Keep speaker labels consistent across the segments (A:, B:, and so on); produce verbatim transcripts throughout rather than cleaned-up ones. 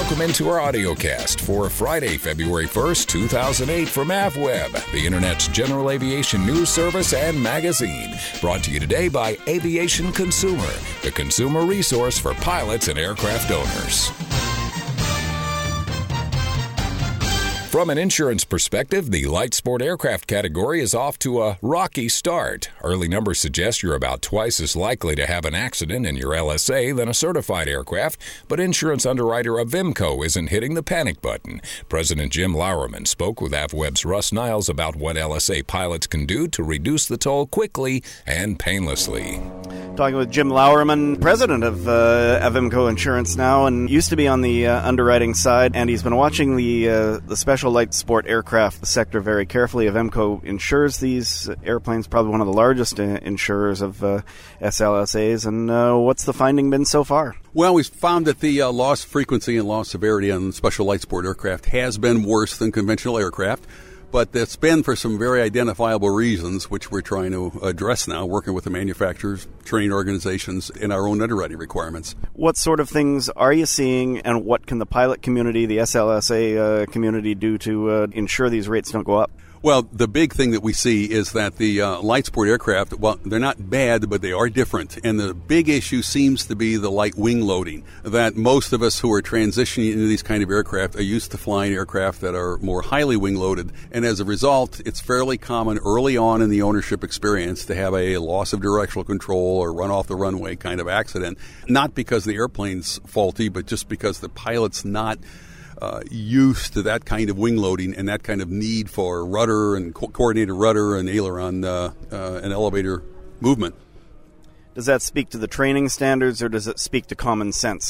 A: Welcome into our audiocast for Friday, February first, two thousand eight from AvWeb, the Internet's general aviation news service and magazine. Brought to you today by Aviation Consumer, the consumer resource for pilots and aircraft owners. From an insurance perspective, the light sport aircraft category is off to a rocky start. Early numbers suggest you're about twice as likely to have an accident in your L S A than a certified aircraft, but insurance underwriter Avimco isn't hitting the panic button. President Jim Lauerman spoke with AvWeb's Russ Niles about what L S A pilots can do to reduce the toll quickly and painlessly.
B: Talking with Jim Lauerman, president of uh, Avimco Insurance now, and used to be on the uh, underwriting side, and he's been watching the uh, the special light sport aircraft sector very carefully. Avimco insures these airplanes, probably one of the largest uh, insurers of uh, S L S As, and uh, what's the finding been so far?
C: Well, we've found that the uh, loss frequency and loss severity on special light sport aircraft has been worse than conventional aircraft. But it's been for some very identifiable reasons, which we're trying to address now, working with the manufacturers, training organizations, and our own underwriting requirements.
B: What sort of things are you seeing, and what can the pilot community, the S L S A uh, community, do to uh, ensure these rates don't go up?
C: Well, the big thing that we see is that the uh, light sport aircraft, well, they're not bad, but they are different. And the big issue seems to be the light wing loading, that most of us who are transitioning into these kind of aircraft are used to flying aircraft that are more highly wing loaded. And as a result, it's fairly common early on in the ownership experience to have a loss of directional control or run off the runway kind of accident, not because the airplane's faulty, but just because the pilot's not Uh, used to that kind of wing loading and that kind of need for rudder and co- coordinated rudder and aileron uh, uh, and elevator movement.
B: Does that speak to the training standards, or does it speak to common sense?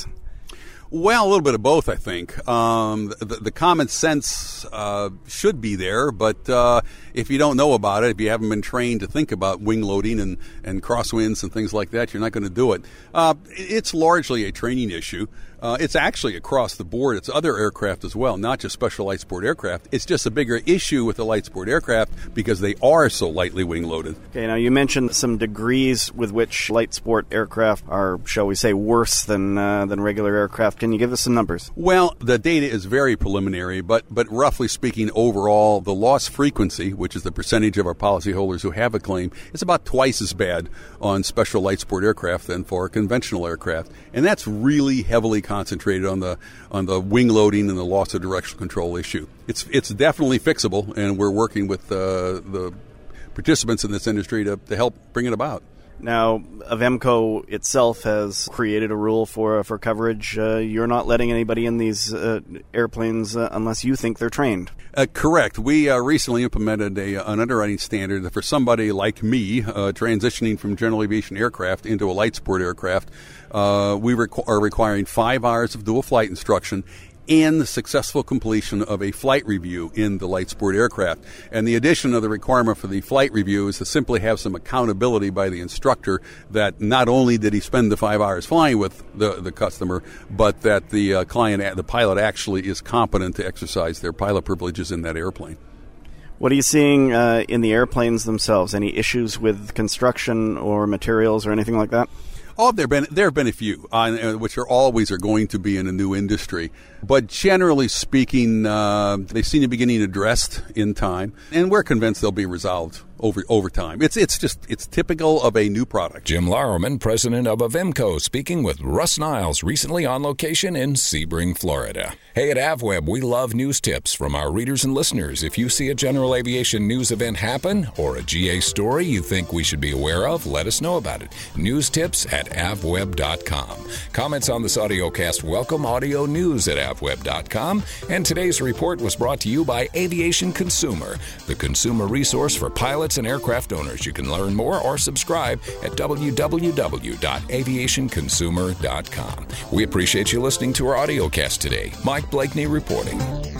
C: Well, a little bit of both, I think. Um, the, the common sense uh, should be there, but uh, if you don't know about it, if you haven't been trained to think about wing loading and, and crosswinds and things like that, you're not going to do it. Uh, it's largely a training issue. Uh, it's actually across the board. It's other aircraft as well, not just special light sport aircraft. It's just a bigger issue with the light sport aircraft because they are so lightly wing loaded.
B: Okay, now you mentioned some degrees with which light sport aircraft are, shall we say, worse than uh, than regular aircraft. Can you give us some numbers?
C: Well, the data is very preliminary, but but roughly speaking, overall, the loss frequency, which is the percentage of our policyholders who have a claim, is about twice as bad on special light sport aircraft than for conventional aircraft, and that's really heavily concentrated on the on the wing loading and the loss of directional control issue. It's it's definitely fixable, and we're working with uh, the participants in this industry to, to help bring it about.
B: Now, Avimco itself has created a rule for for coverage. Uh, you're not letting anybody in these uh, airplanes uh, unless you think they're trained.
C: Uh, correct. We uh, recently implemented a, an underwriting standard that for somebody like me uh, transitioning from general aviation aircraft into a light sport aircraft, uh, we requ- are requiring five hours of dual flight instruction and the successful completion of a flight review in the light sport aircraft. And the addition of the requirement for the flight review is to simply have some accountability by the instructor that not only did he spend the five hours flying with the, the customer, but that the uh, client, the pilot actually is competent to exercise their pilot privileges in that airplane.
B: What are you seeing uh, in the airplanes themselves? Any issues with construction or materials or anything like that?
C: Oh, there have been there have been a few, uh, which are always are going to be in a new industry. But generally speaking, uh, they seem to be getting addressed in time, and we're convinced they'll be resolved over over time. It's it's just it's typical of a new product.
A: Jim Lauerman, president of Avimco, speaking with Russ Niles, recently on location in Sebring, Florida. Hey, at AvWeb, we love news tips from our readers and listeners. If you see a general aviation news event happen or a G A story you think we should be aware of, let us know about it. News tips at avweb dot com. Comments on this audiocast welcome. Audio news at avweb dot com. And today's report was brought to you by Aviation Consumer, the consumer resource for pilots and aircraft owners. You can learn more or subscribe at w w w dot aviation consumer dot com. We appreciate you listening to our audiocast today. Mike Blakeney reporting.